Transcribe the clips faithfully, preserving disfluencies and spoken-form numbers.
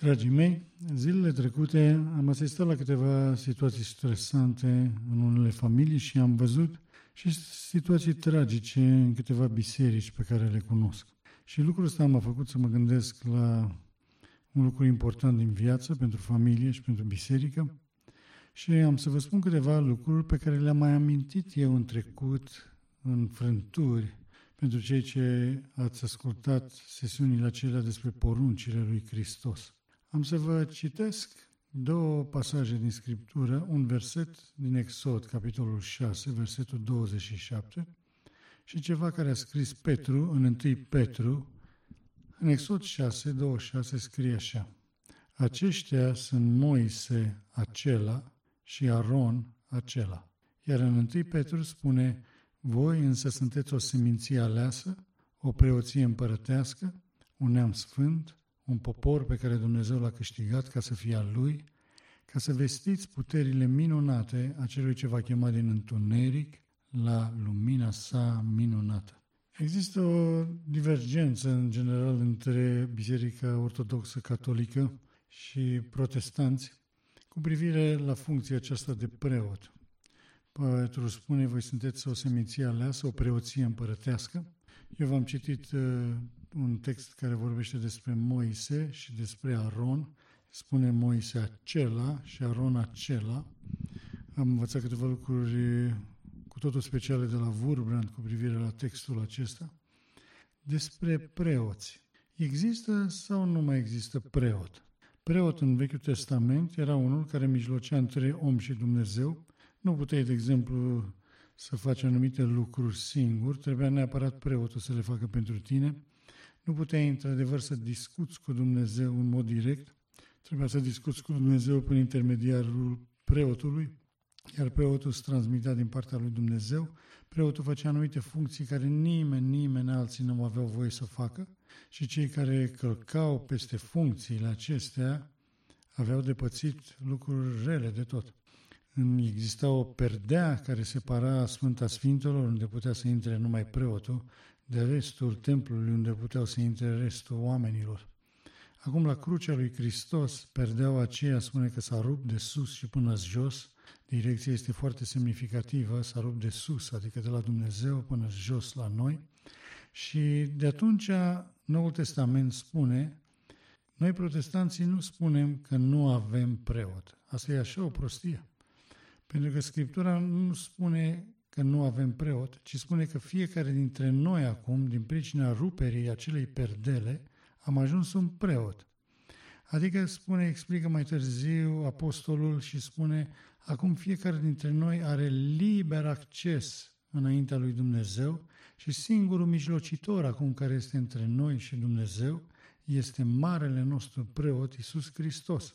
Dragii mei, zilele trecute am asistat la câteva situații stresante în unele familii și am văzut și situații tragice în câteva biserici pe care le cunosc. Și lucrul ăsta m-a făcut să mă gândesc la un lucru important din viață pentru familie și pentru biserică și am să vă spun câteva lucruri pe care le-am mai amintit eu în trecut, în frânturi, pentru cei ce ați ascultat sesiunile acelea despre poruncile lui Hristos. Am să vă citesc două pasaje din Scriptură, un verset din Exod, capitolul șase, versetul douăzeci și șapte, și ceva care a scris Petru în întâi Petru. În Exod șase, douăzeci și șase scrie așa: aceștia sunt Moise acela și Aron acela. Iar în întâi Petru spune: voi însă sunteți o seminție aleasă, o preoție împărătească, un neam sfânt, un popor pe care Dumnezeu l-a câștigat ca să fie al Lui, ca să vestiți puterile minunate a celui ce va chema din întuneric la lumina sa minunată. Există o divergență în general între Biserica Ortodoxă Catolică și protestanți cu privire la funcția aceasta de preot. Petru spune: voi sunteți o seminție aleasă, o preoție împărătească. Eu v-am citit uh, un text care vorbește despre Moise și despre Aron. Spune Moise acela și Aron acela. Am învățat câteva lucruri cu totul speciale de la Wurmbrand cu privire la textul acesta. Despre preoți. Există sau nu mai există preot? Preot în Vechiul Testament era unul care mijlocea între om și Dumnezeu. Nu puteai, de exemplu, să faci anumite lucruri singur, trebuia neapărat preotul să le facă pentru tine. Nu puteai, într-adevăr, să discuți cu Dumnezeu în mod direct, trebuia să discuți cu Dumnezeu prin intermediarul preotului, iar preotul îți transmitea din partea lui Dumnezeu. Preotul făcea anumite funcții care nimeni, nimeni alții nu aveau voie să facă și cei care călcau peste funcțiile acestea aveau de pățit lucruri rele de tot. Exista o perdea care separa Sfânta Sfintelor, unde putea să intre numai preotul, de restul templului, unde puteau să intre restul oamenilor. Acum, la crucea lui Hristos, perdeaua aceea spune că s-a rupt de sus și până jos. Direcția este foarte semnificativă, s-a rupt de sus, adică de la Dumnezeu până jos la noi. Și de atunci Noul Testament spune: noi protestanții nu spunem că nu avem preot. Asta e așa o prostie. Pentru că Scriptura nu spune că nu avem preot, ci spune că fiecare dintre noi acum, din pricina ruperii acelei perdele, am ajuns un preot. Adică spune, explică mai târziu apostolul și spune: acum fiecare dintre noi are liber acces înaintea lui Dumnezeu și singurul mijlocitor acum care este între noi și Dumnezeu este marele nostru preot, Iisus Hristos.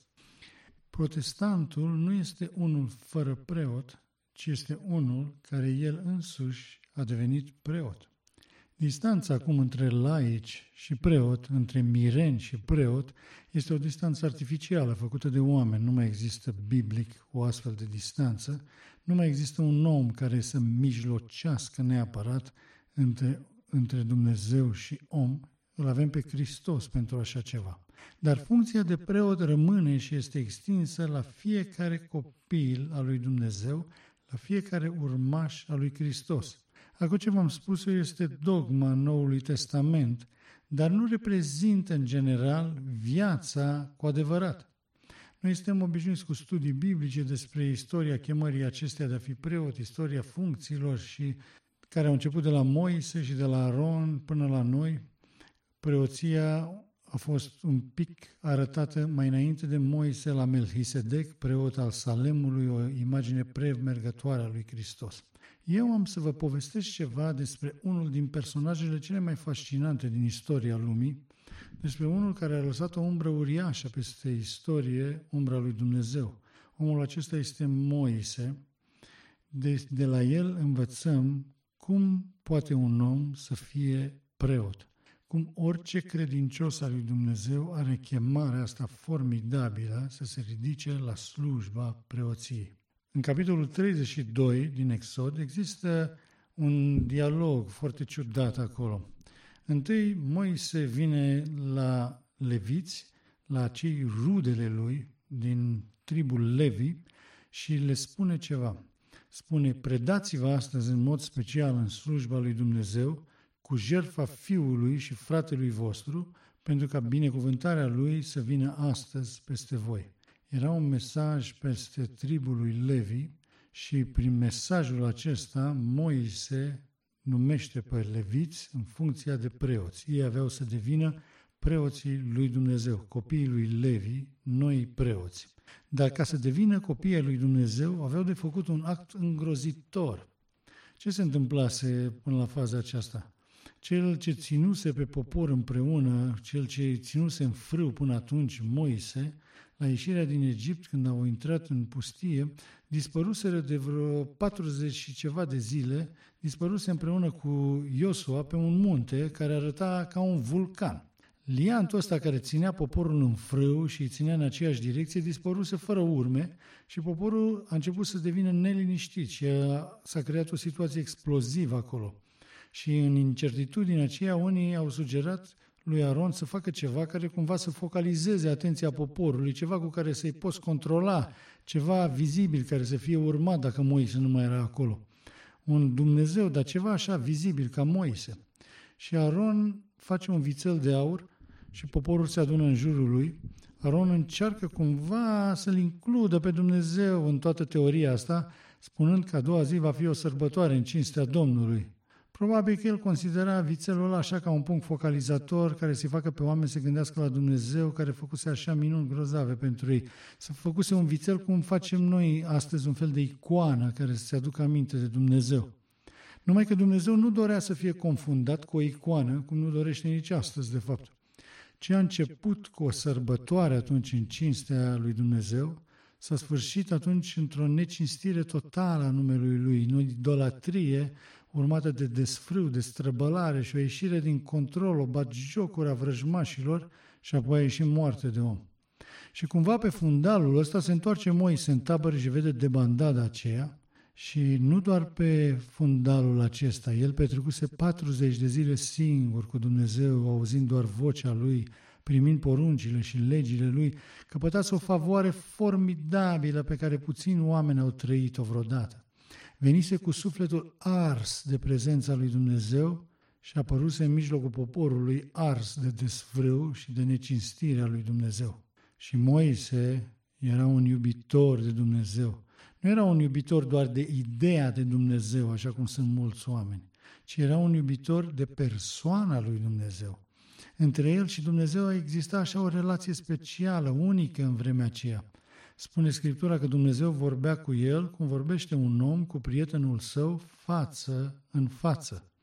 Protestantul nu este unul fără preot, ci este unul care el însuși a devenit preot. Distanța acum între laici și preot, între mireni și preot, este o distanță artificială făcută de oameni. Nu mai există biblic o astfel de distanță, nu mai există un om care să mijlocească neapărat între, între Dumnezeu și om. Îl avem pe Hristos pentru așa ceva. Dar funcția de preot rămâne și este extinsă la fiecare copil al lui Dumnezeu, la fiecare urmaș al lui Hristos. Acum ce v-am spus eu este dogma Noului Testament, dar nu reprezintă în general viața cu adevărat. Noi suntem obișnuiți cu studii biblice despre istoria chemării acesteia de a fi preot, istoria funcțiilor și care au început de la Moise și de la Aron până la noi. Preoția a fost un pic arătată mai înainte de Moise la Melchisedec, preot al Salemului, o imagine premergătoare a lui Hristos. Eu am să vă povestesc ceva despre unul din personajele cele mai fascinante din istoria lumii, despre unul care a lăsat o umbră uriașă peste istorie, umbra lui Dumnezeu. Omul acesta este Moise. De, de la el învățăm cum poate un om să fie preot. Cum orice credincios al lui Dumnezeu are chemarea asta formidabilă să se ridice la slujba preoției. În capitolul treizeci și doi din Exod există un dialog foarte ciudat acolo. Întâi Moise vine la leviți, la cei rudele lui din tribul Levi și le spune ceva. Spune, predați-vă astăzi în mod special în slujba lui Dumnezeu cu jertfa fiului și fratelui vostru, pentru ca binecuvântarea lui să vină astăzi peste voi. Era un mesaj peste tribul lui Levi și prin mesajul acesta Moise numește pe leviți în funcția de preoți. Ei aveau să devină preoții lui Dumnezeu, copiii lui Levi, noi preoți. Dar ca să devină copiii lui Dumnezeu, aveau de făcut un act îngrozitor. Ce se întâmplase până la faza aceasta? Cel ce ținuse pe popor împreună, cel ce ținuse în frâu până atunci Moise, la ieșirea din Egipt, când au intrat în pustie, dispăruseră de vreo patruzeci și ceva de zile, dispăruse împreună cu Iosua pe un munte care arăta ca un vulcan. Liantul ăsta care ținea poporul în frâu și îi ținea în aceeași direcție, dispăruse fără urme și poporul a început să devină neliniștit și s-a creat o situație explozivă acolo. Și în incertitudinea aceea, unii au sugerat lui Aron să facă ceva care cumva să focalizeze atenția poporului, ceva cu care să-i poți controla, ceva vizibil care să fie urmat dacă Moise nu mai era acolo. Un Dumnezeu, dar ceva așa vizibil ca Moise. Și Aron face un vițel de aur și poporul se adună în jurul lui. Aron încearcă cumva să-L includă pe Dumnezeu în toată teoria asta, spunând că a doua zi va fi o sărbătoare în cinstea Domnului. Probabil că el considera vițelul ăla așa ca un punct focalizator care să-i facă pe oameni să gândească la Dumnezeu, care făcuse așa minuni grozave pentru ei. Să făcuse un vițel cum facem noi astăzi, un fel de icoană care să se aducă aminte de Dumnezeu. Numai că Dumnezeu nu dorea să fie confundat cu o icoană, cum nu dorește nici astăzi, de fapt. Ce a început cu o sărbătoare atunci în cinstea lui Dumnezeu, s-a sfârșit atunci într-o necinstire totală a numelui Lui, în o idolatrie urmată de desfrâu, de străbălare și o ieșire din control, o batjocură a vrăjmașilor și apoi a ieșit moarte de om. Și cumva pe fundalul ăsta se întoarce Moise în tabără și vede debandada aceea și nu doar pe fundalul acesta, el petrecuse patruzeci de zile singur cu Dumnezeu, auzind doar vocea Lui, primind poruncile și legile Lui, căpătase o favoare formidabilă pe care puțini oameni au trăit-o vreodată. Venise cu sufletul ars de prezența lui Dumnezeu și apăruse în mijlocul poporului ars de desfrâu și de necinstirea lui Dumnezeu. Și Moise era un iubitor de Dumnezeu. Nu era un iubitor doar de ideea de Dumnezeu, așa cum sunt mulți oameni, ci era un iubitor de persoana lui Dumnezeu. Între el și Dumnezeu exista așa o relație specială, unică în vremea aceea. Spune Scriptura că Dumnezeu vorbea cu el cum vorbește un om cu prietenul său față în față.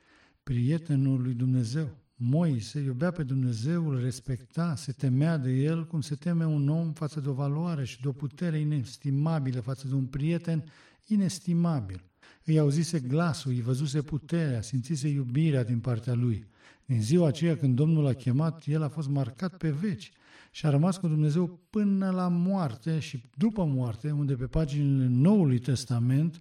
Prietenul lui Dumnezeu. Moise iubea pe Dumnezeu, îl respecta, se temea de el cum se teme un om față de o valoare și de o putere inestimabilă, față de un prieten inestimabil. Îi auzise glasul, îi văzuse puterea, simțise iubirea din partea lui. Din ziua aceea când Domnul l-a chemat, el a fost marcat pe veci și a rămas cu Dumnezeu până la moarte și după moarte, unde pe paginile Noului Testament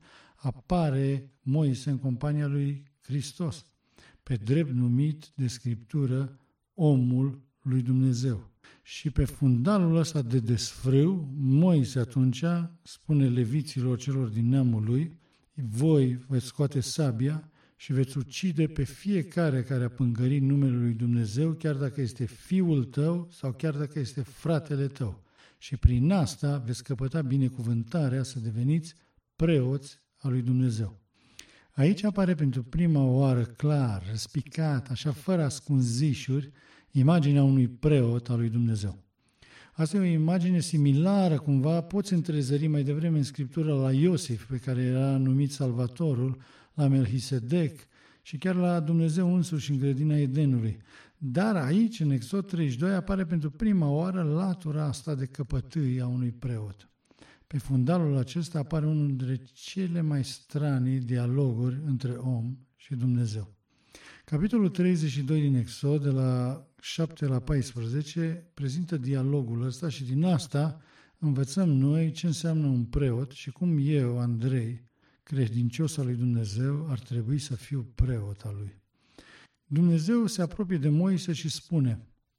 apare Moise în compania lui Hristos, pe drept numit de Scriptură omul lui Dumnezeu. Și pe fundalul ăsta de desfrâu, Moise atunci spune leviților celor din neamul lui, voi veți scoate sabia și veți ucide pe fiecare care a pângărit numele lui Dumnezeu, chiar dacă este fiul tău sau chiar dacă este fratele tău. Și prin asta veți căpăta binecuvântarea să deveniți preoți al lui Dumnezeu. Aici apare pentru prima oară clar, răspicat, așa fără ascunzișuri, imaginea unui preot al lui Dumnezeu. Asta e o imagine similară, cumva, poți întrezări mai devreme în Scriptură la Iosif, pe care era numit Salvatorul, la Melchisedec și chiar la Dumnezeu însuși în grădina Edenului. Dar aici, în Exod treizeci și doi, apare pentru prima oară latura asta de căpătâi a unui preot. Pe fundalul acesta apare unul dintre cele mai stranii dialoguri între om și Dumnezeu. Capitolul treizeci și doi din Exod, de la șapte la paisprezece, prezintă dialogul ăsta și din asta învățăm noi ce înseamnă un preot și cum eu, Andrei, credincios al lui Dumnezeu, ar trebui să fiu preot al lui. Dumnezeu se apropie de Moise și spune,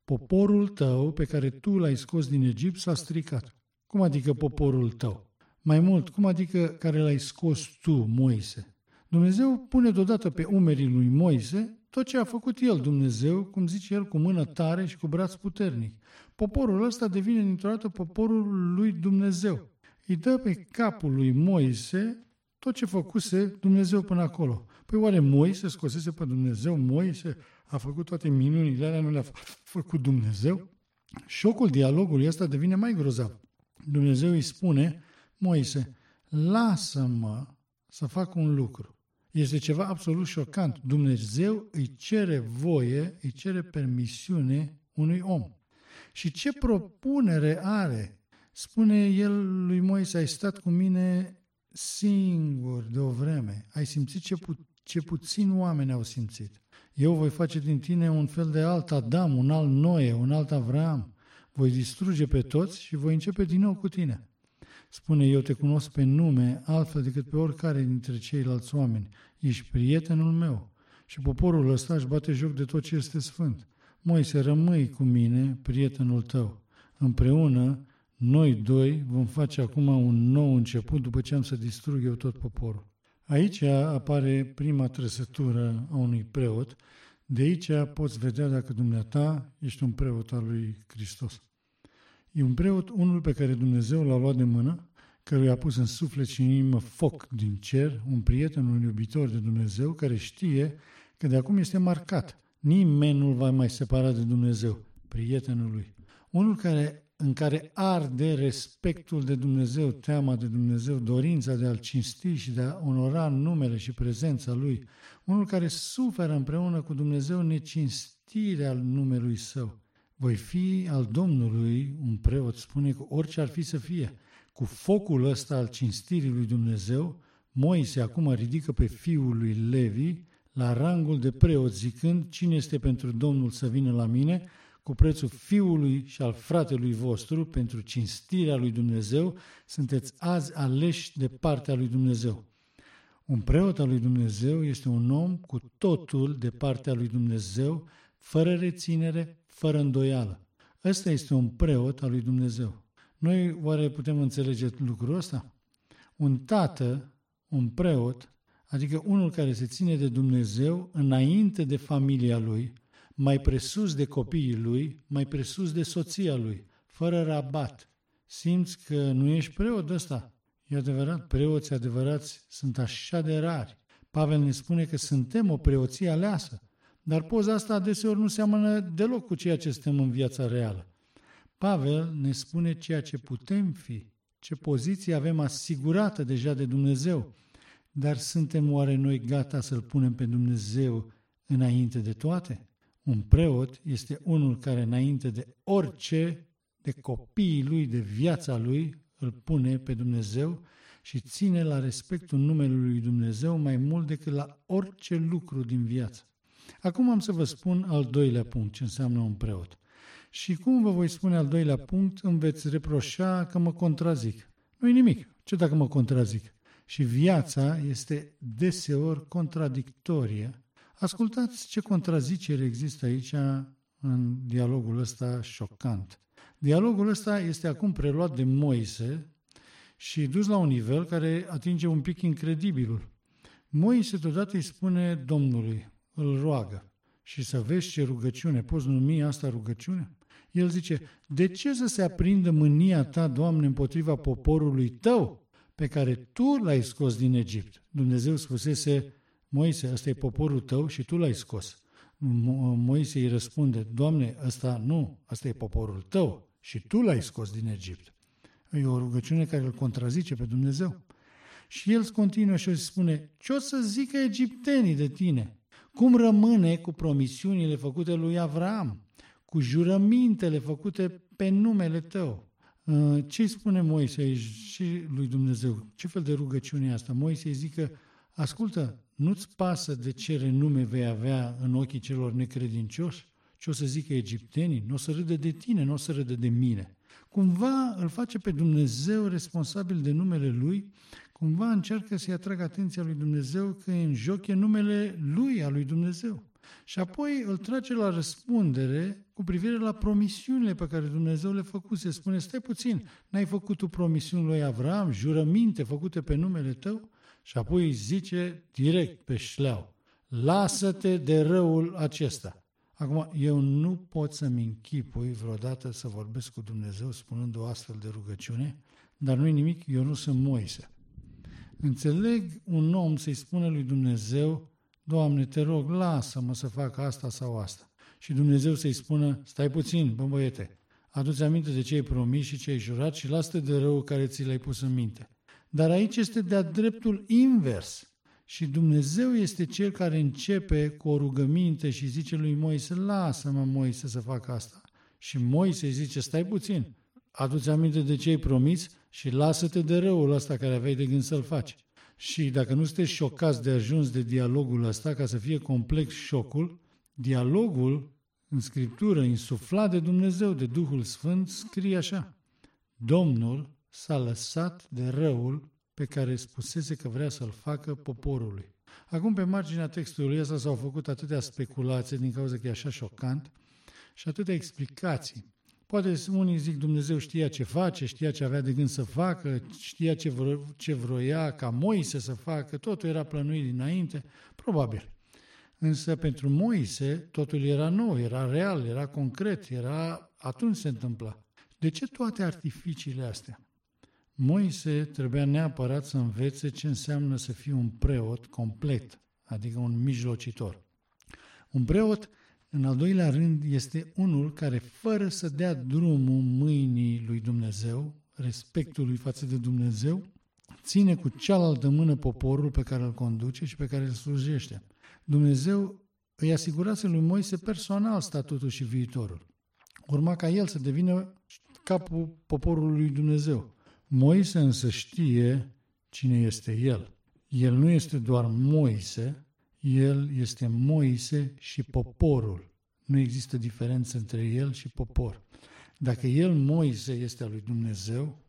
poporul tău pe care tu l-ai scos din Egipt s-a stricat. Cum adică poporul tău? Mai mult, cum adică care l-ai scos tu, Moise? Dumnezeu pune deodată pe umerii lui Moise tot ce a făcut el, Dumnezeu, cum zice el, cu mână tare și cu braț puternic. Poporul ăsta devine dintr-o dată poporul lui Dumnezeu. Îi dă pe capul lui Moise tot ce făcuse Dumnezeu până acolo. Păi oare Moise scosese pe Dumnezeu? Moise a făcut toate minunile alea, nu le-a făcut Dumnezeu? Șocul dialogului ăsta devine mai grozav. Dumnezeu îi spune, Moise, lasă-mă să fac un lucru. Este ceva absolut șocant. Dumnezeu îi cere voie, îi cere permisiune unui om. Și ce propunere are? Spune el lui Moise, ai stat cu mine singur de o vreme. Ai simțit ce, pu- ce puțini oameni au simțit. Eu voi face din tine un fel de alt Adam, un alt Noe, un alt Avram. Voi distruge pe toți și voi începe din nou cu tine. Spune, eu te cunosc pe nume altfel decât pe oricare dintre ceilalți oameni. Ești prietenul meu. Și poporul ăsta își bate joc de tot ce este sfânt. Moise, rămâi cu mine, prietenul tău. Împreună, noi doi vom face acum un nou început după ce am să distrug eu tot poporul. Aici apare prima trăsătură a unui preot. De aici poți vedea dacă dumneata ești un preot al lui Hristos. E un preot, unul pe care Dumnezeu l-a luat de mână, căruia a pus în suflet și în inimă foc din cer, un prieten, un iubitor de Dumnezeu, care știe că de acum este marcat. Nimeni nu-l va mai separa de Dumnezeu, prietenul lui. Unul care, în care arde respectul de Dumnezeu, teama de Dumnezeu, dorința de a-L cinsti și de a onora numele și prezența Lui. Unul care suferă împreună cu Dumnezeu necinstirea numelui Său. Voi fi al Domnului, un preot spune, cu orice ar fi să fie. Cu focul ăsta al cinstirii lui Dumnezeu, Moise acum ridică pe fiul lui Levi la rangul de preot, zicând, cine este pentru Domnul să vină la mine, cu prețul fiului și al fratelui vostru, pentru cinstirea lui Dumnezeu, sunteți azi aleși de partea lui Dumnezeu. Un preot al lui Dumnezeu este un om cu totul de partea lui Dumnezeu, fără reținere, fără îndoială. Ăsta este un preot al lui Dumnezeu. Noi oare putem înțelege lucrul ăsta? Un tată, un preot, adică unul care se ține de Dumnezeu înainte de familia lui, mai presus de copiii lui, mai presus de soția lui, fără rabat. Simți că nu ești preot ăsta? E adevărat, preoții adevărați sunt așa de rari. Pavel ne spune că suntem o preoție aleasă, dar poza asta adeseori nu seamănă deloc cu ceea ce suntem în viața reală. Pavel ne spune ceea ce putem fi, ce poziție avem asigurată deja de Dumnezeu, dar suntem oare noi gata să-L punem pe Dumnezeu înainte de toate? Un preot este unul care înainte de orice, de copiii lui, de viața lui, îl pune pe Dumnezeu și ține la respectul numelui lui Dumnezeu mai mult decât la orice lucru din viață. Acum am să vă spun al doilea punct, ce înseamnă un preot. Și cum vă voi spune al doilea punct, îmi veți reproșa că mă contrazic. Nu-i nimic. Ce dacă mă contrazic? Și viața este deseori contradictorie. Ascultați ce contrazicere există aici în dialogul ăsta șocant. Dialogul ăsta este acum preluat de Moise și dus la un nivel care atinge un pic incredibilul. Moise deodată îi spune Domnului, îl roagă. Și să vezi ce rugăciune, poți numi asta rugăciune? El zice, de ce să se aprindă mânia ta, Doamne, împotriva poporului tău, pe care tu l-ai scos din Egipt? Dumnezeu spusese, Moise, ăsta e poporul tău și tu l-ai scos. Moise îi răspunde, Doamne, ăsta nu, ăsta e poporul tău și tu l-ai scos din Egipt. E o rugăciune care îl contrazice pe Dumnezeu. Și el continuă și își spune, ce o să zică egiptenii de tine? Cum rămâne cu promisiunile făcute lui Avram, cu jurămintele făcute pe numele tău? Ce îi spune Moise aici și lui Dumnezeu? Ce fel de rugăciune e asta? Moise îi zică, ascultă, nu-ți pasă de ce renume vei avea în ochii celor necredincioși? Ce o să zică egiptenii? Nu o să râdă de tine, nu o să râdă de mine. Cumva îl face pe Dumnezeu responsabil de numele Lui, cumva încearcă să-i atragă atenția lui Dumnezeu că în joc e numele Lui, a lui Dumnezeu. Și apoi îl trage la răspundere cu privire la promisiunile pe care Dumnezeu le făcuse. Spune, stai puțin, n-ai făcut tu promisiuni lui Avram, jurăminte făcute pe numele tău? Și apoi îi zice direct pe șleau, lasă-te de răul acesta. Acum, eu nu pot să-mi închipui vreodată să vorbesc cu Dumnezeu spunând o astfel de rugăciune, dar nu-i nimic, eu nu sunt Moise. Înțeleg un om să-i spună lui Dumnezeu, Doamne, te rog, lasă-mă să fac asta sau asta. Și Dumnezeu să-i spună, stai puțin, bă băiete, adu-ți aminte de ce ai promis și ce ai jurat și lasă-te de rău care ți l-ai pus în minte. Dar aici este de-a dreptul invers. Și Dumnezeu este Cel care începe cu o rugăminte și zice lui Moise, lasă-mă, Moise, să fac asta. Și Moise îi zice, stai puțin, adu-ți aminte de ce ai promis și lasă-te de răul ăsta care aveai de gând să-l faci. Și dacă nu sunteți șocați de ajuns de dialogul ăsta, ca să fie complex șocul, dialogul în Scriptură, insuflat de Dumnezeu, de Duhul Sfânt, scrie așa, Domnul s-a lăsat de răul pe care spusese că vrea să-l facă poporului. Acum, pe marginea textului ăsta s-au făcut atâtea speculații din cauza că e așa șocant și atâtea explicații. Poate unii zic Dumnezeu știa ce face, știa ce avea de gând să facă, știa ce, vro- ce vroia ca Moise să facă, totul era plănuit dinainte, probabil. Însă pentru Moise totul era nou, era real, era concret, era atunci se întâmpla. De ce toate artificiile astea? Moise trebuia neapărat să învețe ce înseamnă să fii un preot complet, adică un mijlocitor. Un preot, în al doilea rând, este unul care, fără să dea drumul mâinii lui Dumnezeu, respectului față de Dumnezeu, ține cu cealaltă mână poporul pe care îl conduce și pe care îl slujește. Dumnezeu îi asigurase lui Moise personal statutul și viitorul. Urma ca el să devină capul poporului lui Dumnezeu. Moise însă știe cine este el. El nu este doar Moise, el este Moise și poporul. Nu există diferență între el și popor. Dacă el, Moise, este al lui Dumnezeu,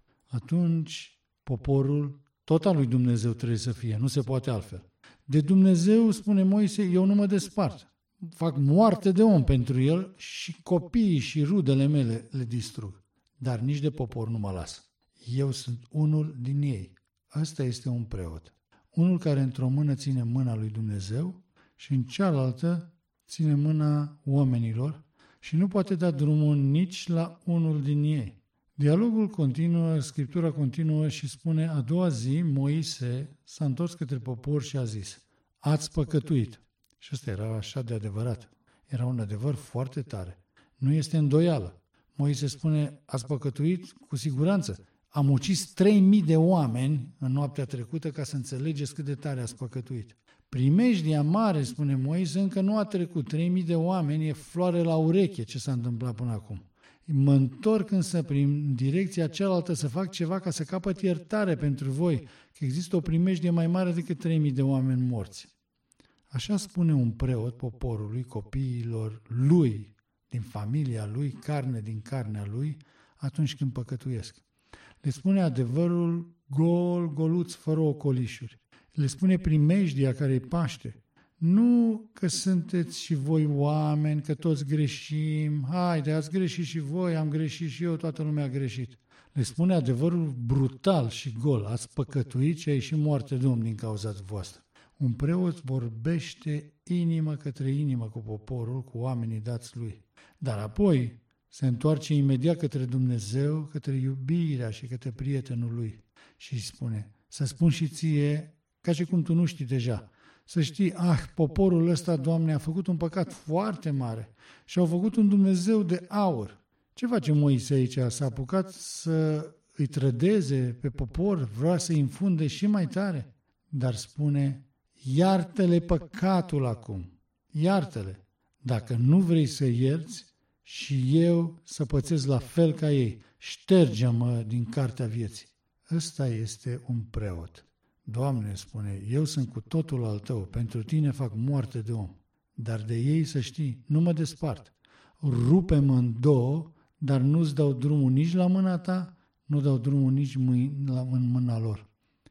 atunci poporul tot al lui Dumnezeu trebuie să fie, nu se poate altfel. De Dumnezeu, spune Moise, eu nu mă despart. Fac moarte de om pentru el și copiii și rudele mele le distrug. Dar nici de popor nu mă las. Eu sunt unul din ei. Ăsta este un preot. Unul care într-o mână ține mâna lui Dumnezeu și în cealaltă ține mâna oamenilor și nu poate da drumul nici la unul din ei. Dialogul continuă, Scriptura continuă și spune, a doua zi Moise s-a întors către popor și a zis, ați păcătuit. Și ăsta era așa de adevărat. Era un adevăr foarte tare. Nu este îndoială. Moise spune, ați păcătuit cu siguranță. Am ucis trei mii de oameni în noaptea trecută ca să înțelegeți cât de tare ați păcătuit. Primejdia mare, spune Moise, încă nu a trecut. trei mii de oameni e floare la ureche ce s-a întâmplat până acum. Mă întorc însă prin direcția cealaltă să fac ceva ca să capăt iertare pentru voi, că există o primejdie mai mare decât trei mii de oameni morți. Așa spune un preot poporului, copiilor lui, din familia lui, carne din carnea lui, atunci când păcătuiesc. Le spune adevărul gol, goluț, fără ocolișuri. Le spune primejdia care îi paște. Nu că sunteți și voi oameni, că toți greșim, haide, ați greșit și voi, am greșit și eu, toată lumea a greșit. Le spune adevărul brutal și gol, ați păcătuit și a ieșit moarte de om din cauza voastră. Un preot vorbește inimă către inimă cu poporul, cu oamenii dați lui. Dar apoi se întoarce imediat către Dumnezeu, către iubirea și către prietenul lui și îi spune, să spun și ție, ca și cum tu nu știi deja, să știi, ah, poporul ăsta, Doamne, a făcut un păcat foarte mare și au făcut un Dumnezeu de aur. Ce face Moise aici? S-a apucat să îi trădeze pe popor, vrea să-i infunde și mai tare, dar spune, iartă-le păcatul acum, iartă-le. Dacă nu vrei să ierți, și eu să pățesc la fel ca ei, șterge-mă din cartea vieții. Ăsta este un preot. Doamne, spune, eu sunt cu totul al tău, pentru tine fac moarte de om, dar de ei să știi, nu mă despart. Rupe-mă în două, dar nu-ți dau drumul nici la mâna ta, nu dau drumul nici în mâna lor.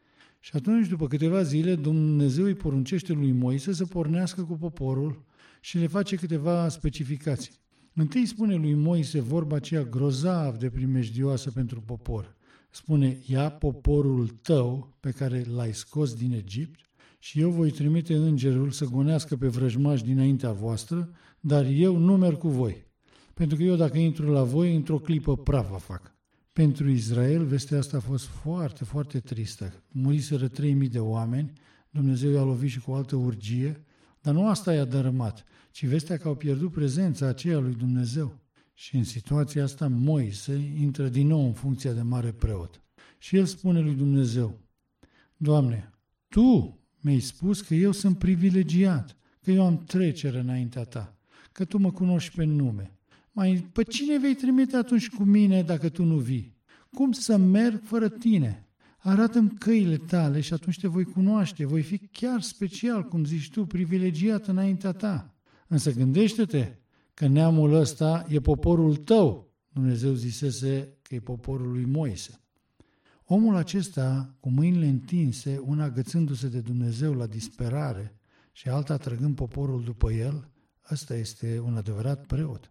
Și atunci, după câteva zile, Dumnezeu îi poruncește lui Moise să pornească cu poporul și le face câteva specificații. Întâi spune lui Moise vorba aceea grozav de primejdioasă pentru popor. Spune, ia poporul tău pe care l-ai scos din Egipt și eu voi trimite îngerul să gonească pe vrăjmași dinaintea voastră, dar eu nu merg cu voi. Pentru că eu dacă intru la voi, într-o clipă praf vă fac. Pentru Israel, vestea asta a fost foarte, foarte tristă. Muriseră trei mii de oameni, Dumnezeu i-a lovit și cu o altă urgie, dar nu asta i-a dărâmat, ci vestea că au pierdut prezența aceea lui Dumnezeu. Și în situația asta Moise intră din nou în funcția de mare preot. Și el spune lui Dumnezeu, Doamne, Tu mi-ai spus că eu sunt privilegiat, că eu am trecere înaintea Ta, că Tu mă cunoști pe nume. Mai, pe cine vei trimite atunci cu mine dacă Tu nu vii? Cum să merg fără Tine? Arată-mi căile Tale și atunci Te voi cunoaște, voi fi chiar special, cum zici Tu, privilegiat înaintea Ta. Însă gândește-te că neamul ăsta e poporul tău. Dumnezeu zisese că e poporul lui Moise. Omul acesta, cu mâinile întinse, una agățându-se de Dumnezeu la disperare și alta trăgând poporul după el, ăsta este un adevărat preot.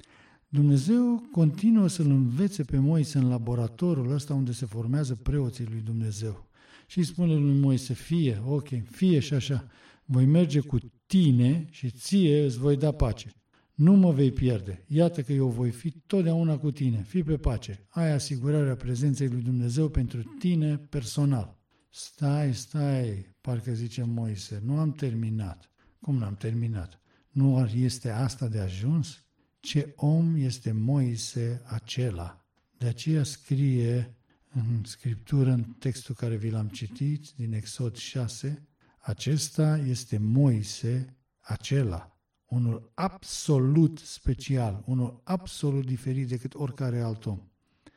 Dumnezeu continuă să-l învețe pe Moise în laboratorul ăsta unde se formează preoții lui Dumnezeu. Și îi spune lui Moise, fie, ok, fie și așa, voi merge cu tine și ție îți voi da pace. Nu mă vei pierde. Iată că eu voi fi totdeauna cu tine. Fii pe pace. Ai asigurarea prezenței lui Dumnezeu pentru tine personal. Stai, stai, parcă zice Moise, nu am terminat. Cum n-am terminat? Nu este asta de ajuns? Ce om este Moise acela? De aceea scrie în Scriptură, în textul care vi l-am citit, din Exod șase, acesta este Moise acela. Unul absolut special, unul absolut diferit decât oricare alt om.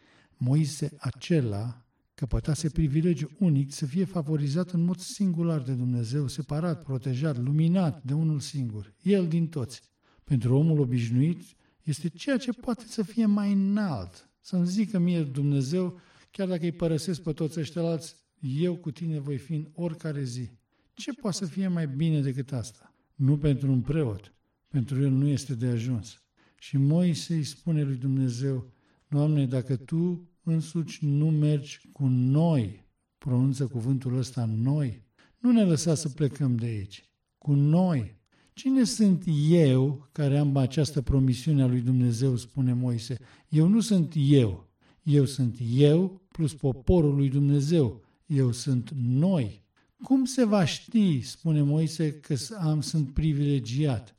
Moise acela căpătase privilegiu unic să fie favorizat în mod singular de Dumnezeu, separat, protejat, luminat de unul singur, el din toți. Pentru omul obișnuit este ceea ce poate să fie mai înalt, să-mi zică mie Dumnezeu, chiar dacă îi părăsesc pe toți ăștia alți, eu cu tine voi fi în oricare zi. Ce poate să fie mai bine decât asta? Nu pentru un preot. Pentru el nu este de ajuns. Și Moise îi spune lui Dumnezeu, Doamne, dacă Tu însuși nu mergi cu noi, pronunță cuvântul ăsta noi, nu ne lăsa să plecăm de aici, cu noi. Cine sunt eu care am această promisiune a lui Dumnezeu, spune Moise? Eu nu sunt eu, eu sunt eu plus poporul lui Dumnezeu, eu sunt noi. Cum se va ști, spune Moise, că am, sunt privilegiat?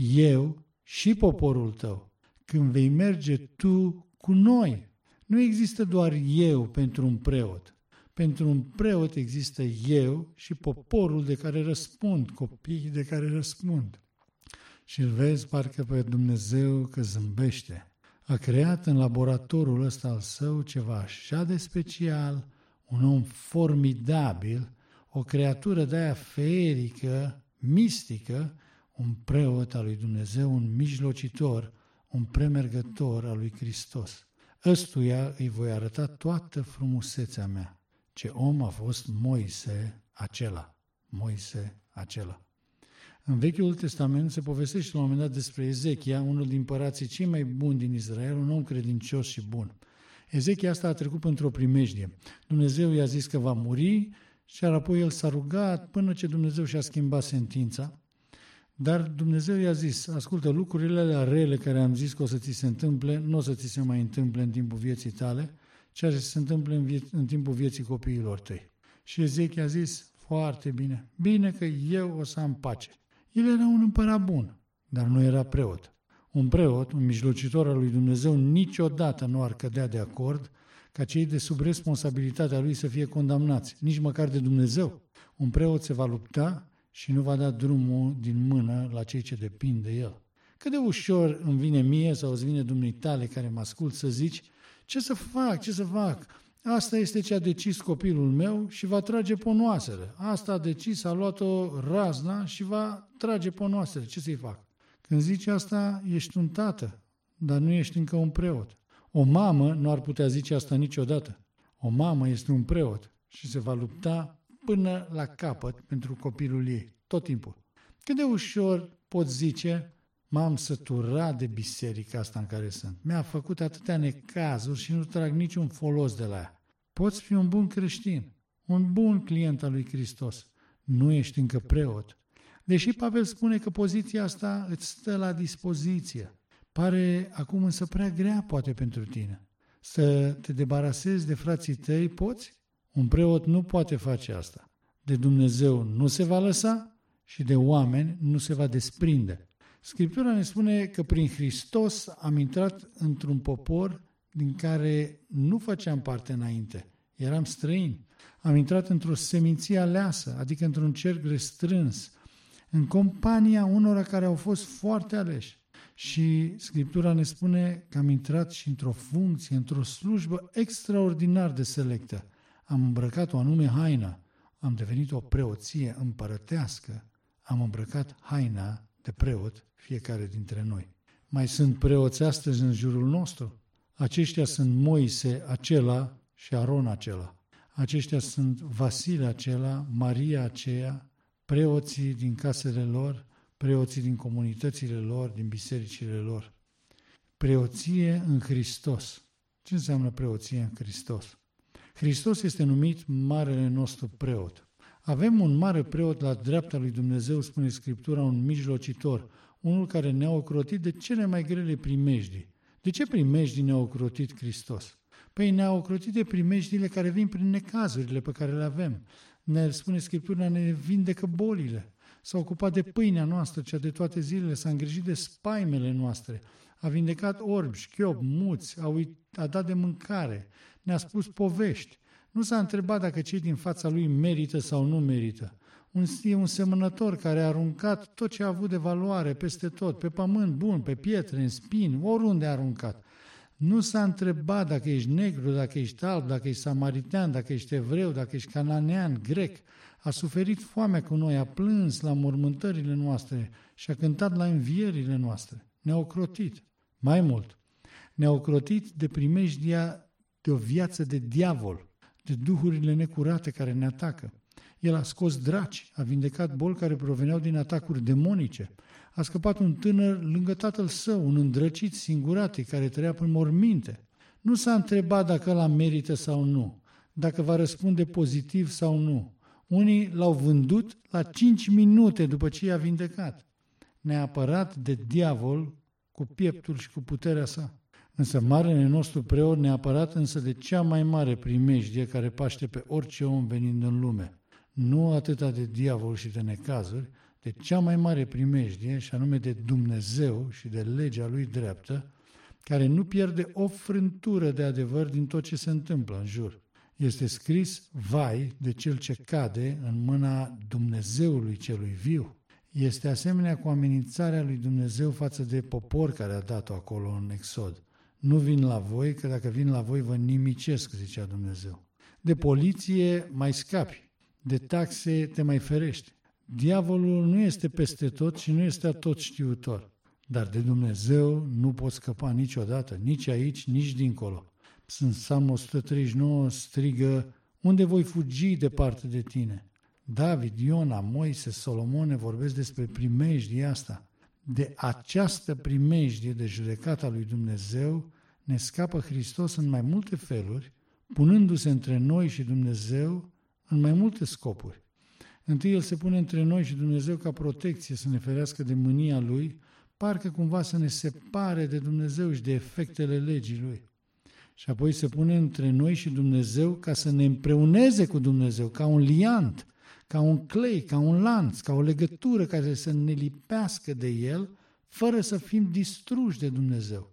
Eu și poporul tău, când vei merge tu cu noi. Nu există doar eu pentru un preot. Pentru un preot există eu și poporul de care răspund, copiii de care răspund. Și îl vezi parcă pe Dumnezeu că zâmbește. A creat în laboratorul ăsta al său ceva așa de special, un om formidabil, o creatură de-aia feerică, mistică, un preot al lui Dumnezeu, un mijlocitor, un premergător al lui Hristos. Ăstuia îi voi arăta toată frumusețea mea. Ce om a fost Moise acela. Moise acela. În Vechiul Testament se povestește la un moment dat despre Ezechia, unul din împărații cei mai buni din Israel, un om credincios și bun. Ezechia asta a trecut într-o primejdie. Dumnezeu i-a zis că va muri și apoi el s-a rugat până ce Dumnezeu și-a schimbat sentința. Dar Dumnezeu i-a zis, ascultă, lucrurile alea rele care am zis că o să ți se întâmple, nu o să ți se mai întâmple în timpul vieții tale, ceea ce se întâmplă în, vie- în timpul vieții copiilor tăi. Și Ezechia a zis, foarte bine, bine că eu o să am pace. El era un împărat bun, dar nu era preot. Un preot, un mijlocitor al lui Dumnezeu, niciodată nu ar cădea de acord ca cei de sub responsabilitatea lui să fie condamnați, nici măcar de Dumnezeu. Un preot se va lupta și nu va da drumul din mână la cei ce depind de el. Cât de ușor îmi vine mie sau îți vine dumneitale care mă ascult să zici, ce să fac, ce să fac? Asta este ce a decis copilul meu și va trage ponoasele. Asta a decis, a luat-o razna și va trage ponoasele. Ce să-i fac? Când zici asta, ești un tată, dar nu ești încă un preot. O mamă nu ar putea zice asta niciodată. O mamă este un preot și se va lupta până la capăt pentru copilul ei, tot timpul. Cât de ușor poți zice, m-am săturat de biserica asta în care sunt. Mi-a făcut atâtea necazuri și nu trag niciun folos de la ea. Poți fi un bun creștin, un bun client al lui Hristos. Nu ești încă preot. Deși Pavel spune că poziția asta îți stă la dispoziție. Pare acum însă prea grea poate pentru tine. Să te debarasezi de frații tăi, poți? Un preot nu poate face asta. De Dumnezeu nu se va lăsa și de oameni nu se va desprinde. Scriptura ne spune că prin Hristos am intrat într-un popor din care nu făceam parte înainte. Eram străini. Am intrat într-o seminție aleasă, adică într-un cerc restrâns, în compania unora care au fost foarte aleși. Și Scriptura ne spune că am intrat și într-o funcție, într-o slujbă extraordinar de selectă. Am îmbrăcat o anume haină, am devenit o preoție împărătească, am îmbrăcat haina de preot fiecare dintre noi. Mai sunt preoți astăzi în jurul nostru? Aceștia sunt Moise acela și Aron acela. Aceștia sunt Vasile acela, Maria aceea, preoții din casele lor, preoții din comunitățile lor, din bisericile lor. Preoție în Hristos. Ce înseamnă preoție în Hristos? Hristos este numit marele nostru preot. Avem un mare preot la dreapta lui Dumnezeu, spune Scriptura, un mijlocitor, unul care ne-a ocrotit de cele mai grele primejdii. De ce primejdii ne-a ocrotit Hristos? Păi ne-a ocrotit de primejdiile care vin prin necazurile pe care le avem. Ne spune Scriptura, ne vindecă bolile. S-a ocupat de pâinea noastră, cea de toate zilele, s-a îngrijit de spaimele noastre, a vindecat orbi, șchiopi, muți, a, uit, a dat de mâncare, ne-a spus povești. Nu s-a întrebat dacă cei din fața lui merită sau nu merită. Un, e un semănător care a aruncat tot ce a avut de valoare peste tot, pe pământ bun, pe pietre, în spini, oriunde a aruncat. Nu s-a întrebat dacă ești negru, dacă ești alb, dacă ești samaritean, dacă ești evreu, dacă ești cananean, grec. A suferit foamea cu noi, a plâns la mormântările noastre și a cântat la învierile noastre. Ne-a ocrotit. Mai mult, ne-a ocrotit de primejdia de o viață de diavol, de duhurile necurate care ne atacă. El a scos draci, a vindecat boli care proveneau din atacuri demonice. A scăpat un tânăr lângă tatăl său, un îndrăcit singuratic care trăia prin morminte. Nu s-a întrebat dacă ăla merită sau nu, dacă va răspunde pozitiv sau nu. Unii l-au vândut la cinci minute după ce i-a vindecat. Ne-a apărat de diavol cu pieptul și cu puterea sa. Însă marele nostru preot ne-a apărat însă de cea mai mare primejdie care paște pe orice om venind în lume. Nu atâta de diavol și de necazuri, de cea mai mare primejdie, și anume de Dumnezeu și de legea lui dreaptă, care nu pierde o frântură de adevăr din tot ce se întâmplă în jur. Este scris, vai de cel ce cade în mâna Dumnezeului celui viu. Este asemenea cu amenințarea lui Dumnezeu față de popor care a dat-o acolo în Exod. Nu vin la voi, că dacă vin la voi vă nimicesc, zicea Dumnezeu. De poliție mai scapi, de taxe te mai ferești. Diavolul nu este peste tot și nu este atot știutor, dar de Dumnezeu nu poți scăpa niciodată, nici aici, nici dincolo. În Psalmul o sută treizeci și nouă strigă, unde voi fugi departe de tine? David, Iona, Moise, Solomon ne vorbesc despre primejdia asta. De această primejdie de judecata lui Dumnezeu ne scapă Hristos în mai multe feluri, punându-se între noi și Dumnezeu în mai multe scopuri. Întâi El se pune între noi și Dumnezeu ca protecție, să ne ferească de mânia Lui, parcă cumva să ne separe de Dumnezeu și de efectele legii Lui. Și apoi se pune între noi și Dumnezeu ca să ne împreuneze cu Dumnezeu, ca un liant, ca un clei, ca un lanț, ca o legătură care să ne lipească de El, fără să fim distruși de Dumnezeu.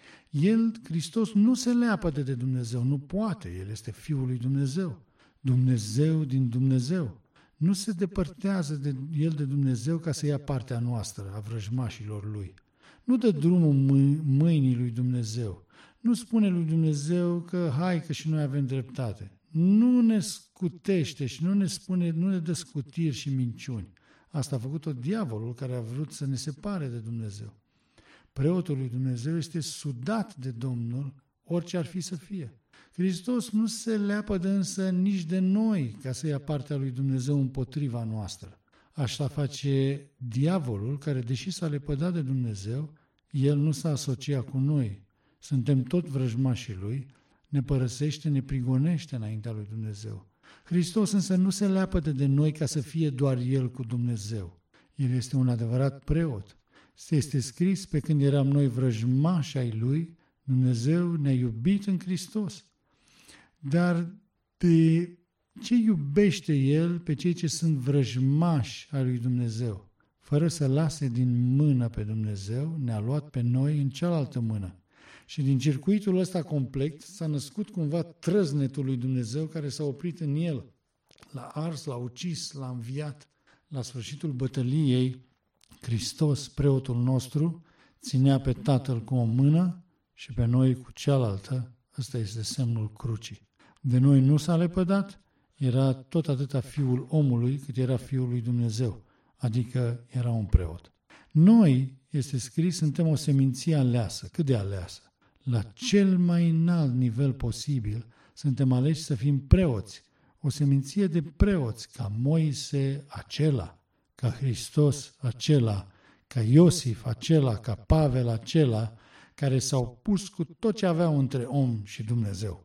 El, Hristos, nu se leapădă de Dumnezeu, nu poate, El este Fiul lui Dumnezeu, Dumnezeu din Dumnezeu. Nu se depărtează de El de Dumnezeu ca să ia partea noastră, a vrăjmașilor Lui. Nu dă drumul mâinii lui Dumnezeu. Nu spune lui Dumnezeu că hai că și noi avem dreptate. Nu ne scutește și nu ne spune, nu ne dă scutiri și minciuni. Asta a făcut-o diavolul care a vrut să ne separe de Dumnezeu. Preotul lui Dumnezeu este sudat de Domnul, orice ar fi să fie. Hristos nu se leapădă însă nici de noi ca să ia partea lui Dumnezeu împotriva noastră. Așa face diavolul, care, deși s-a lepădat de Dumnezeu, el nu s-a asociat cu noi. Suntem tot vrăjmașii lui, ne părăsește, ne prigonește înaintea lui Dumnezeu. Hristos însă nu se leapădă de noi ca să fie doar El cu Dumnezeu. El este un adevărat preot. Este scris: pe când eram noi vrăjmași ai Lui, Dumnezeu ne-a iubit în Hristos. Dar de ce iubește El pe cei ce sunt vrăjmași ai lui Dumnezeu? Fără să lase din mână pe Dumnezeu, ne-a luat pe noi în cealaltă mână. Și din circuitul ăsta complex s-a născut cumva trăznetul lui Dumnezeu care s-a oprit în El. L-a ars, l-a ucis, l-a înviat. La sfârșitul bătăliei, Hristos, preotul nostru, ținea pe Tatăl cu o mână și pe noi cu cealaltă. Ăsta este semnul crucii. De noi nu s-a lepădat, era tot atâta Fiul omului cât era Fiul lui Dumnezeu, adică era un preot. Noi, este scris, suntem o seminție aleasă. Cât de aleasă? La cel mai înalt nivel posibil suntem aleși să fim preoți, o seminție de preoți, ca Moise acela, ca Hristos acela, ca Iosif acela, ca Pavel acela, care s-au pus cu tot ce aveau între om și Dumnezeu.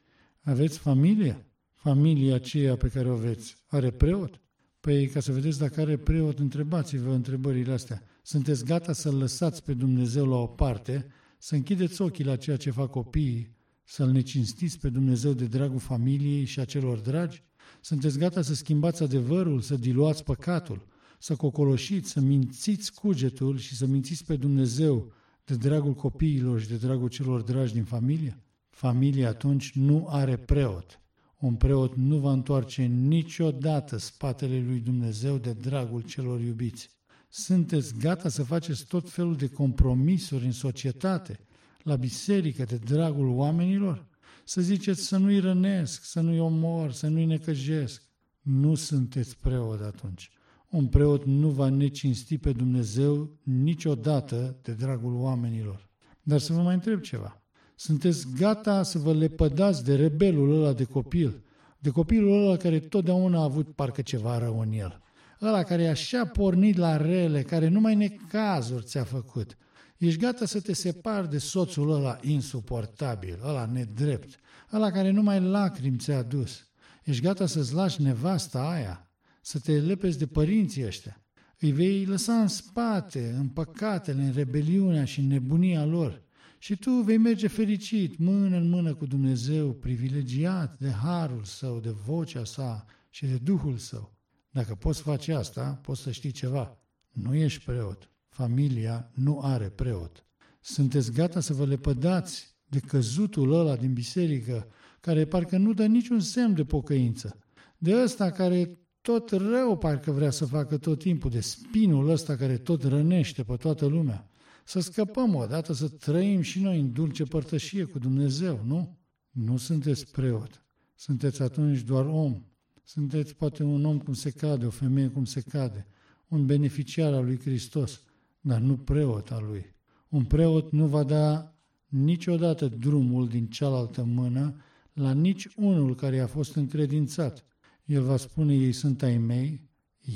Aveți familie? Familia aceea pe care o aveți are preot? Păi, ca să vedeți dacă are preot, întrebați-vă întrebările astea. Sunteți gata să-L lăsați pe Dumnezeu la o parte, să închideți ochii la ceea ce fac copiii, să-L necinstiți pe Dumnezeu de dragul familiei și a celor dragi? Sunteți gata să schimbați adevărul, să diluați păcatul, să cocoloșiți, să mințiți cugetul și să mințiți pe Dumnezeu de dragul copiilor și de dragul celor dragi din familie? Familia atunci nu are preot. Un preot nu va întoarce niciodată spatele lui Dumnezeu de dragul celor iubiți. Sunteți gata să faceți tot felul de compromisuri în societate, la biserică, de dragul oamenilor? Să ziceți să nu-i rănesc, să nu-i omor, să nu-i necăjesc. Nu sunteți preot atunci. Un preot nu va necinsti pe Dumnezeu niciodată de dragul oamenilor. Dar să vă mai întreb ceva. Sunteți gata să vă lepădați de rebelul ăla de copil, de copilul ăla care totdeauna a avut parcă ceva rău în el, ăla care e așa pornit la rele, care numai necazuri ți-a făcut. Ești gata să te separi de soțul ăla insuportabil, ăla nedrept, ăla care numai lacrimi ți-a adus. Ești gata să-ți lași nevasta aia, să te lepezi de părinții ăștia. Îi vei lăsa în spate, în păcatele, în rebeliunea și în nebunia lor. Și tu vei merge fericit, mână în mână cu Dumnezeu, privilegiat de harul său, de vocea sa și de Duhul său. Dacă poți face asta, poți să știi ceva. Nu ești preot. Familia nu are preot. Sunteți gata să vă lepădați de căzutul ăla din biserică, care parcă nu dă niciun semn de pocăință, de ăsta care tot rău parcă vrea să facă tot timpul, de spinul ăsta care tot rănește pe toată lumea. Să scăpăm odată, să trăim și noi în dulce părtășie cu Dumnezeu, nu? Nu sunteți preot. Sunteți atunci doar om. Sunteți poate un om cum se cade, o femeie cum se cade, un beneficiar al lui Hristos, dar nu preot al lui. Un preot nu va da niciodată drumul din cealaltă mână la nici unul care i-a fost încredințat. El va spune: ei sunt ai mei,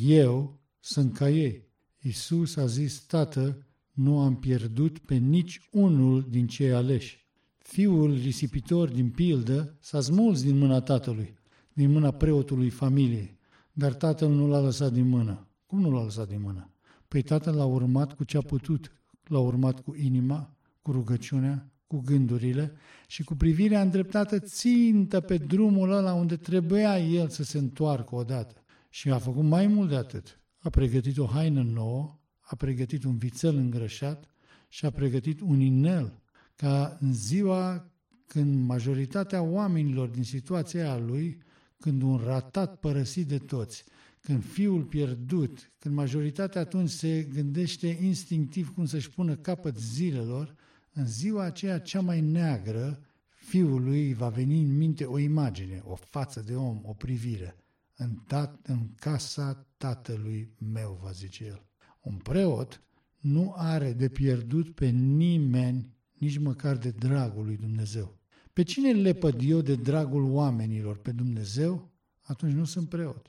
eu sunt ca ei. Iisus a zis: Tată, nu am pierdut pe nici unul din cei aleși. Fiul risipitor din pildă s-a smuls din mâna tatălui, din mâna preotului familiei, dar tatăl nu l-a lăsat din mână. Cum nu l-a lăsat din mână? Păi tatăl l-a urmat cu ce a putut. L-a urmat cu inima, cu rugăciunea, cu gândurile și cu privirea îndreptată țintă pe drumul ăla unde trebuia el să se întoarcă odată. Și a făcut mai mult de atât. A pregătit o haină nouă, a pregătit un vițel îngrășat și a pregătit un inel, ca în ziua când majoritatea oamenilor din situația aia lui, când un ratat părăsit de toți, când fiul pierdut, când majoritatea atunci se gândește instinctiv cum să-și pună capăt zilelor, în ziua aceea cea mai neagră, fiului va veni în minte o imagine, o față de om, o privire. În, tat, în casa tatălui meu, va zice el. Un preot nu are de pierdut pe nimeni, nici măcar de dragul lui Dumnezeu. Pe cine lepăd eu de dragul oamenilor? Pe Dumnezeu? Atunci nu sunt preot.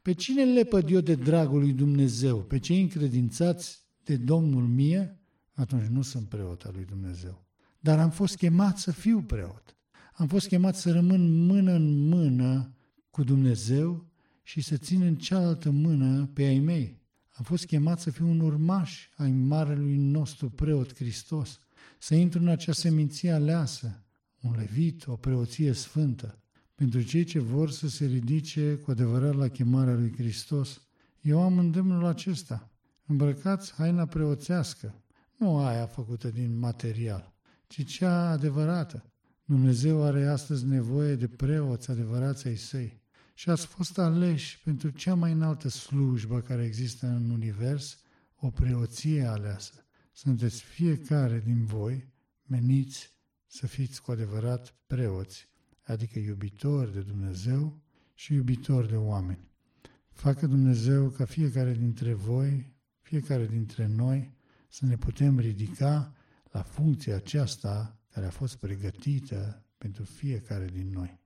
Pe cine lepăd eu de dragul lui Dumnezeu? Pe cei încredințați de Domnul mie? Atunci nu sunt preot al lui Dumnezeu. Dar am fost chemat să fiu preot. Am fost chemat să rămân mână în mână cu Dumnezeu și să țin în cealaltă mână pe ai mei. Am fost chemat să fiu un urmaș ai marelui nostru preot Hristos, să intru în acea seminție aleasă, un levit, o preoție sfântă, pentru cei ce vor să se ridice cu adevărat la chemarea lui Hristos. Eu am îndemnul acesta. Îmbrăcați haina preoțească, nu aia făcută din material, ci cea adevărată. Dumnezeu are astăzi nevoie de preoți adevărați ai săi și ați fost aleși pentru cea mai înaltă slujbă care există în univers, o preoție aleasă. Sunteți fiecare din voi meniți să fiți cu adevărat preoți, adică iubitori de Dumnezeu și iubitori de oameni. Facă Dumnezeu ca fiecare dintre voi, fiecare dintre noi, să ne putem ridica la funcția aceasta care a fost pregătită pentru fiecare din noi.